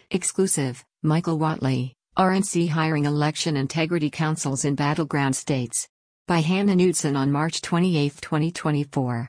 Exclusive, Michael Whatley, RNC hiring election integrity councils in battleground states. By Hannah Knudsen on March 28, 2024.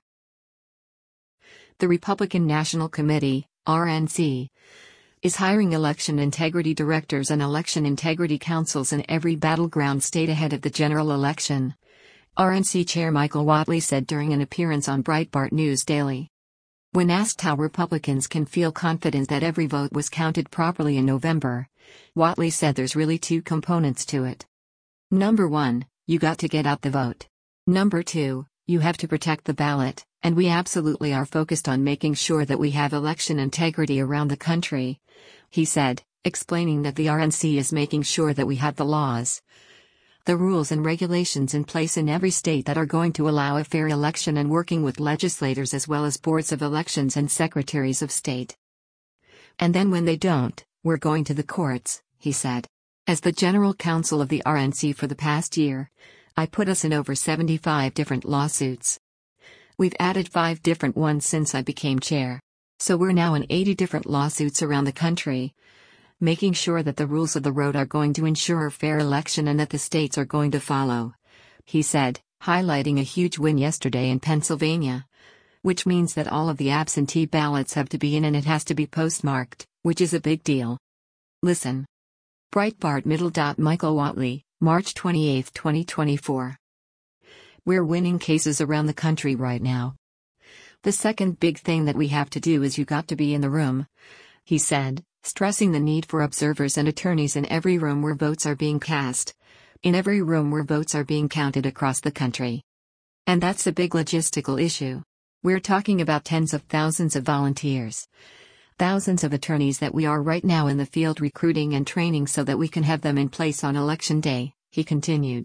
The Republican National Committee, RNC, is hiring election integrity directors and election integrity councils in every battleground state ahead of the general election, RNC Chair Michael Whatley said during an appearance on Breitbart News Daily. When asked how Republicans can feel confident that every vote was counted properly in November, Whatley said there's really two components to it. Number one, you got to get out the vote. Number two, you have to protect the ballot, and we absolutely are focused on making sure that we have election integrity around the country, he said, explaining that the RNC is making sure that we have the laws, the rules and regulations in place in every state that are going to allow a fair election, and working with legislators as well as boards of elections and secretaries of state. And then when they don't, we're going to the courts, he said. As the general counsel of the RNC for the past year, I put us in over 75 different lawsuits. We've added 5 different ones since I became chair. So we're now in 80 different lawsuits around the country, making sure that the rules of the road are going to ensure a fair election and that the states are going to follow, he said, highlighting a huge win yesterday in Pennsylvania, which means that all of the absentee ballots have to be in and it has to be postmarked, which is a big deal. Listen. Breitbart Middle. Michael Whatley, March 28, 2024. We're winning cases around the country right now. The second big thing that we have to do is you got to be in the room, he said, stressing the need for observers and attorneys in every room where votes are being cast, in every room where votes are being counted across the country. And that's a big logistical issue. We're talking about tens of thousands of volunteers, thousands of attorneys that we are right now in the field recruiting and training so that we can have them in place on Election Day, he continued.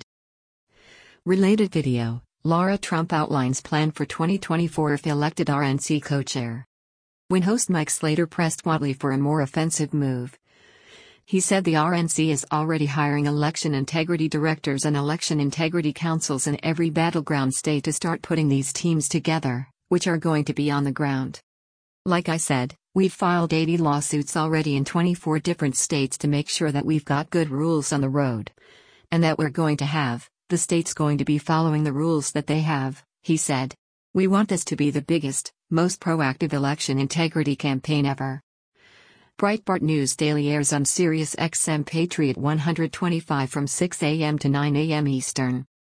Related video, Laura Trump outlines plan for 2024 if elected RNC co-chair. When host Mike Slater pressed Whatley for a more offensive move, he said the RNC is already hiring election integrity directors and election integrity councils in every battleground state to start putting these teams together, which are going to be on the ground. Like I said, we've filed 80 lawsuits already in 24 different states to make sure that we've got good rules on the road, and that we're going to have the states going to be following the rules that they have, he said. We want this to be the biggest, most proactive election integrity campaign ever. Breitbart News Daily airs on Sirius XM Patriot 125 from 6 a.m. to 9 a.m. Eastern.